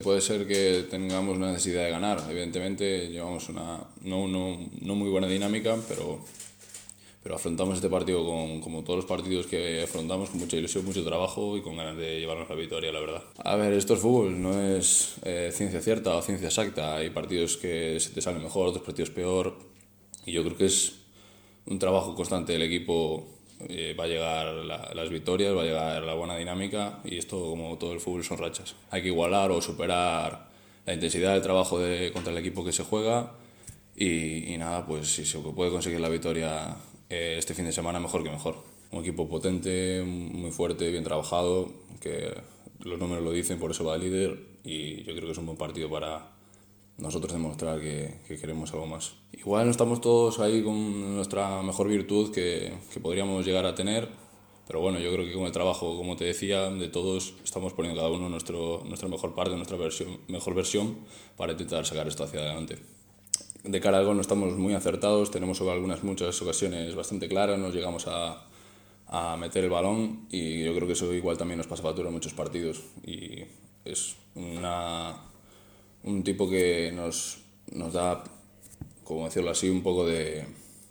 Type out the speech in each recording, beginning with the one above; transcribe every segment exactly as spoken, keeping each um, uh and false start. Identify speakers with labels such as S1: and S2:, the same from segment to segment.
S1: Puede ser que tengamos una necesidad de ganar, evidentemente llevamos una no, no, no muy buena dinámica, pero, pero afrontamos este partido con, como todos los partidos que afrontamos, con mucha ilusión, mucho trabajo y con ganas de llevarnos la victoria, la verdad. A ver, esto es fútbol, no es eh, ciencia cierta o ciencia exacta, hay partidos que se te salen mejor, otros partidos peor, y yo creo que es un trabajo constante del equipo. Eh, va a llegar la, las victorias, va a llegar la buena dinámica y esto, como todo el fútbol, son rachas. Hay que igualar o superar la intensidad del trabajo de, contra el equipo que se juega y, y nada, pues si se puede conseguir la victoria eh, este fin de semana, mejor que mejor. Un equipo potente, muy fuerte, bien trabajado, que los números lo dicen, por eso va líder y yo creo que es un buen partido para nosotros demostrar que, que queremos algo más. Igual no estamos todos ahí con nuestra mejor virtud que, que podríamos llegar a tener, pero bueno, yo creo que con el trabajo, como te decía, de todos estamos poniendo cada uno nuestro, nuestra mejor parte, nuestra versión, mejor versión para intentar sacar esto hacia adelante. De cara al gol no estamos muy acertados, tenemos algunas muchas ocasiones bastante claras, nos llegamos a, a meter el balón y yo creo que eso igual también nos pasa factura en muchos partidos y es una un tipo que nos, nos da, como decirlo así, un poco de,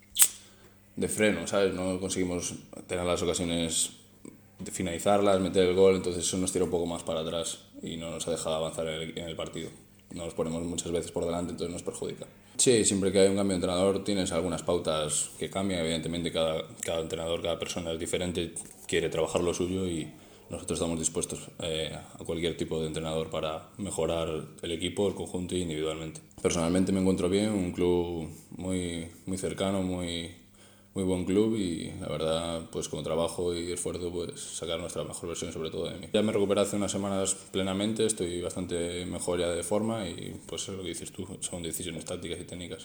S1: de freno, ¿sabes? No conseguimos tener las ocasiones de finalizarlas, meter el gol, entonces eso nos tira un poco más para atrás y no nos ha dejado avanzar en el, en el partido. Nos ponemos muchas veces por delante, entonces nos perjudica. Sí, siempre que hay un cambio de entrenador tienes algunas pautas que cambian, evidentemente cada, cada entrenador, cada persona es diferente, quiere trabajar lo suyo y nosotros estamos dispuestos eh, a cualquier tipo de entrenador para mejorar el equipo, el conjunto y individualmente. Personalmente me encuentro bien, un club muy, muy cercano, muy, muy buen club y la verdad, pues con trabajo y esfuerzo, pues sacar nuestra mejor versión sobre todo de mí. Ya me recuperé hace unas semanas plenamente, estoy bastante mejor ya de forma y pues es lo que dices tú, son decisiones tácticas y técnicas.